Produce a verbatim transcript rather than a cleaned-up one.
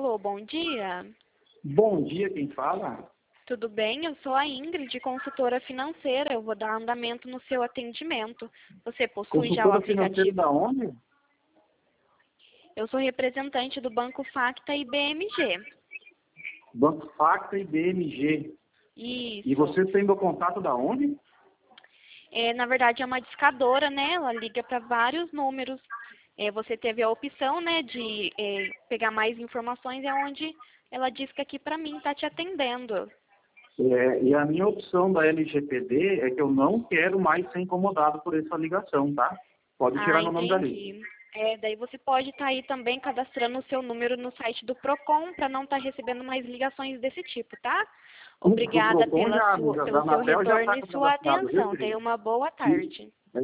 Alô, bom dia. Bom dia, quem fala? Tudo bem? Eu sou a Ingrid, consultora financeira. Eu vou dar andamento no seu atendimento. Você possui já o Consultora financeira aplicativo? da onde? Eu sou representante do Banco Facta e B M G. Banco Facta e B M G. Isso. E você tem meu contato da onde? É, na verdade, é uma discadora, né? Ela liga para vários números. É, você teve a opção, né, de é, pegar mais informações, é onde ela diz que aqui para mim está te atendendo. É, e a minha opção da L G P D é que eu não quero mais ser incomodado por essa ligação, tá? Pode tirar Ah, meu nome dali. entendi. É, daí você pode estar aí também cadastrando o seu número no site do Procon para não estar recebendo mais ligações desse tipo, tá? O, o Obrigada Procon pela já, sua, já, da pelo seu Anatel já retorno está e sua cadastrado, viu, atenção. Tenha querido? uma boa E, tarde.